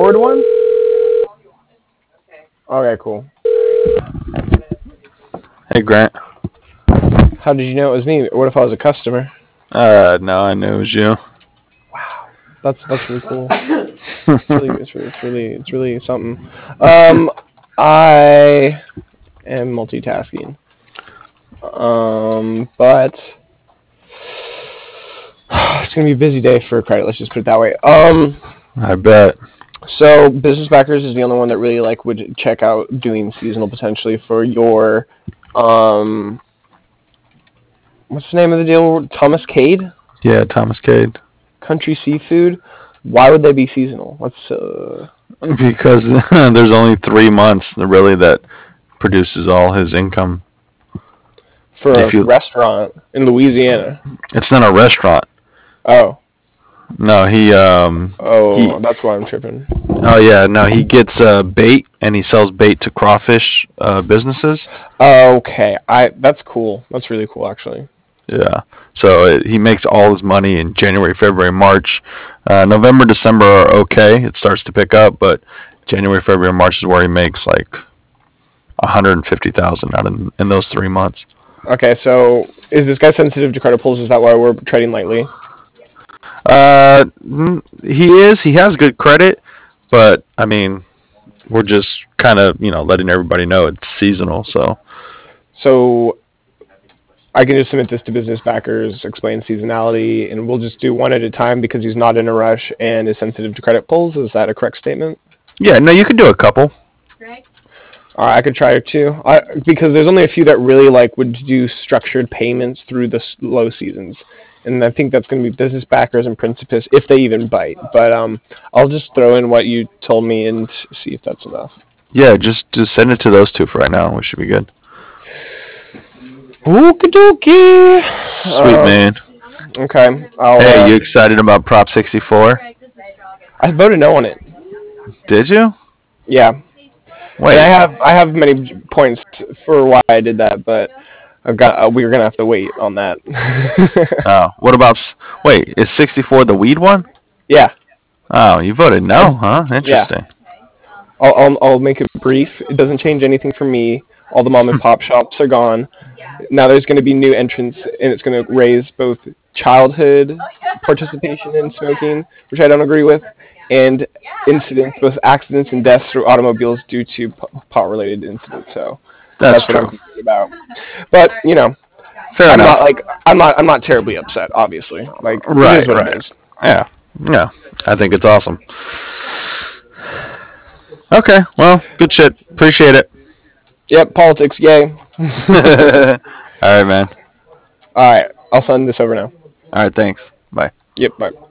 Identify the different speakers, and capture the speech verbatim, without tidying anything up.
Speaker 1: Ford one? Okay, cool.
Speaker 2: Hey, Grant.
Speaker 1: How did you know it was me? What if I was a customer?
Speaker 2: Uh, no, I knew it was you.
Speaker 1: Wow, that's that's really cool. It's really, it's really, it's really, it's really something. Um, I am multitasking. Um, but it's gonna be a busy day for credit. Let's just put it that way. Um,
Speaker 2: I bet.
Speaker 1: so Business Backers is the only one that really like would check out doing seasonal potentially for your, um, what's the name of the deal? Thomas Cade?
Speaker 2: Yeah, Thomas Cade.
Speaker 1: Country Seafood. Why would they be seasonal? Let's uh.
Speaker 2: Because there's only three months really that produces all his income.
Speaker 1: For a
Speaker 2: If you,
Speaker 1: restaurant in Louisiana.
Speaker 2: it's not a restaurant.
Speaker 1: Oh.
Speaker 2: No, he um he.
Speaker 1: Oh, that's why I'm tripping.
Speaker 2: Oh yeah, no, he gets uh, bait and he sells bait to crawfish uh, businesses.
Speaker 1: Okay, I that's cool. That's really cool, actually.
Speaker 2: Yeah, so it, he makes all his money in January, February, March. Uh, November, December are okay. It starts to pick up, but January, February, March is where he makes like one hundred fifty thousand out in, in those three months.
Speaker 1: Okay, so is this guy sensitive to credit pulls? Is that why we're trading lightly?
Speaker 2: Uh, he is. He has good credit, but I mean, we're just kind of you know letting everybody know it's seasonal. So
Speaker 1: So I can just submit this to Business Backers, explain seasonality, and we'll just do one at a time because he's not in a rush and is sensitive to credit pulls. Is that a correct statement?
Speaker 2: yeah, no, you could do a couple.
Speaker 1: All right, I could try it too. I, because there's only a few that really like would do structured payments through the low seasons, and I think that's going to be Business Backers and Principis if they even bite. But um, I'll just throw in what you told me and see if that's enough.
Speaker 2: Yeah, just just send it to those two for right now. We should be good.
Speaker 1: Okie dokie.
Speaker 2: Sweet
Speaker 1: Um,
Speaker 2: man.
Speaker 1: Okay. I'll,
Speaker 2: Hey,
Speaker 1: uh,
Speaker 2: you excited about Prop sixty-four?
Speaker 1: I voted no on it.
Speaker 2: Did you?
Speaker 1: Yeah.
Speaker 2: Wait.
Speaker 1: And I have I have many points for why I did that, but I've got uh, we're gonna have to wait on that.
Speaker 2: Oh, what about? Wait, is sixty-four the weed one?
Speaker 1: Yeah.
Speaker 2: Oh, you voted no, huh?
Speaker 1: Yeah.
Speaker 2: Interesting.
Speaker 1: I'll, I'll I'll make it brief. It doesn't change anything for me. All the mom and pop shops are gone. Now there's going to be new entrants, and it's going to raise both childhood participation in smoking, which I don't agree with, and incidents, both accidents and deaths through automobiles due to pot-related incidents. So
Speaker 2: That's
Speaker 1: that's what I'm
Speaker 2: true.
Speaker 1: concerned about. But you know,
Speaker 2: Fair
Speaker 1: I'm not
Speaker 2: enough.
Speaker 1: like I'm not I'm not terribly upset. Obviously, like it is
Speaker 2: Right,
Speaker 1: what it
Speaker 2: right.
Speaker 1: is.
Speaker 2: Yeah, yeah. I think it's awesome. Okay, well, good shit. Appreciate it.
Speaker 1: Yep, politics, yay.
Speaker 2: All right, man.
Speaker 1: All right, I'll send this over now.
Speaker 2: All right, thanks. Bye.
Speaker 1: Yep, bye.